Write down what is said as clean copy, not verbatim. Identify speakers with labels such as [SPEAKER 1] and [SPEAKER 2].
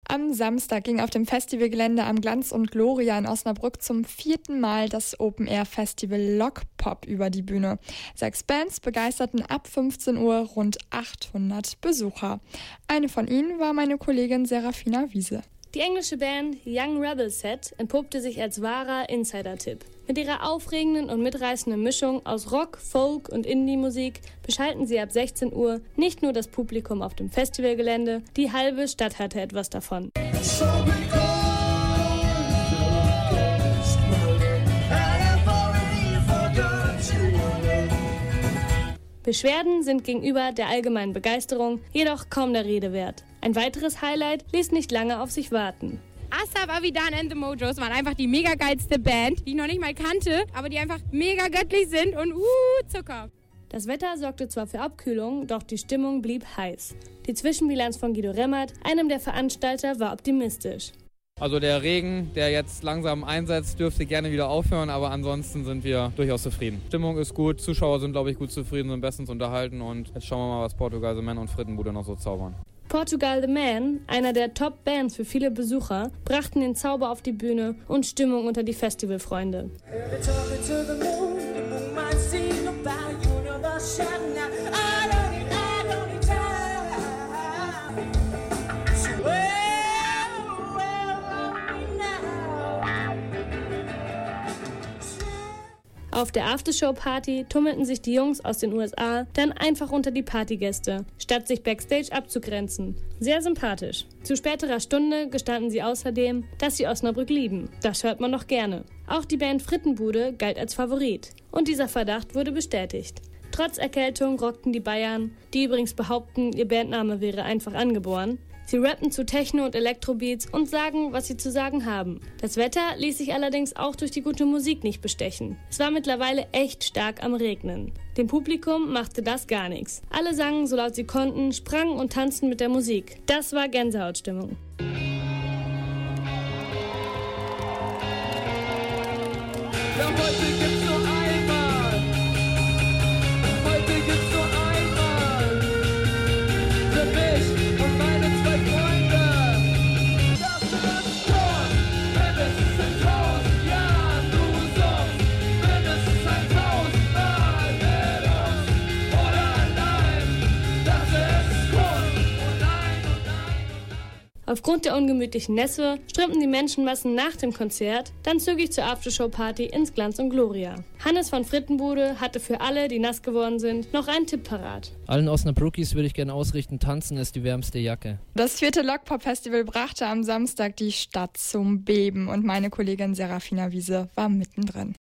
[SPEAKER 1] Am Samstag ging auf dem Festivalgelände am Glanz und Gloria in Osnabrück zum 4. Mal das Open-Air-Festival Lockpop über die Bühne. 6 Bands begeisterten ab 15 Uhr rund 800 Besucher. Eine von ihnen war meine Kollegin Serafina Wiese.
[SPEAKER 2] Die englische Band Young Rebel Set entpuppte sich als wahrer Insider-Tipp. Mit ihrer aufregenden und mitreißenden Mischung aus Rock, Folk und Indie-Musik beschalten sie ab 16 Uhr nicht nur das Publikum auf dem Festivalgelände, die halbe Stadt hatte etwas davon. Beschwerden sind gegenüber der allgemeinen Begeisterung jedoch kaum der Rede wert. Ein weiteres Highlight ließ nicht lange auf sich warten.
[SPEAKER 3] Asaf, Avidan and the Mojos waren einfach die mega geilste Band, die ich noch nicht mal kannte, aber die einfach mega göttlich sind und Zucker.
[SPEAKER 2] Das Wetter sorgte zwar für Abkühlung, doch die Stimmung blieb heiß. Die Zwischenbilanz von Guido Remmert, einem der Veranstalter, war optimistisch.
[SPEAKER 4] Also der Regen, der jetzt langsam einsetzt, dürfte gerne wieder aufhören, aber ansonsten sind wir durchaus zufrieden. Stimmung ist gut, Zuschauer sind, glaube ich, gut zufrieden, sind bestens unterhalten und jetzt schauen wir mal, was Portugal The Man und Frittenbude noch so zaubern.
[SPEAKER 2] Portugal The Man, einer der Top-Bands für viele Besucher, brachten den Zauber auf die Bühne und Stimmung unter die Festivalfreunde. Auf der Aftershow-Party tummelten sich die Jungs aus den USA dann einfach unter die Partygäste, statt sich backstage abzugrenzen. Sehr sympathisch. Zu späterer Stunde gestanden sie außerdem, dass sie Osnabrück lieben. Das hört man noch gerne. Auch die Band Frittenbude galt als Favorit. Und dieser Verdacht wurde bestätigt. Trotz Erkältung rockten die Bayern, die übrigens behaupten, ihr Bandname wäre einfach angeboren. Sie rappen zu Techno- und Elektrobeats und sagen, was sie zu sagen haben. Das Wetter ließ sich allerdings auch durch die gute Musik nicht bestechen. Es war mittlerweile echt stark am Regnen. Dem Publikum machte das gar nichts. Alle sangen so laut sie konnten, sprangen und tanzten mit der Musik. Das war Gänsehautstimmung.
[SPEAKER 5] Ja, heute gibt's nur einmal. Heute gibt's nur einmal. Für mich und meine 2 Freunde. Das ist Sport. Mindestens 1000 Jahren du sonst. Mindestens 1000 Mal mit uns. Oder allein. Das ist Sport. Und ein.
[SPEAKER 2] Aufgrund der ungemütlichen Nässe strömten die Menschenmassen nach dem Konzert dann zügig zur Aftershow-Party ins Glanz und Gloria. Hannes von Frittenbude hatte für alle, die nass geworden sind, noch einen Tipp parat.
[SPEAKER 6] Allen Osnabruckis würde ich gerne ausrichten, tanzen ist die wärmste Jacke.
[SPEAKER 1] Das 4. Lockpop-Festival brachte am Samstag die Stadt zum Beben und meine Kollegin Serafina Wiese war mittendrin.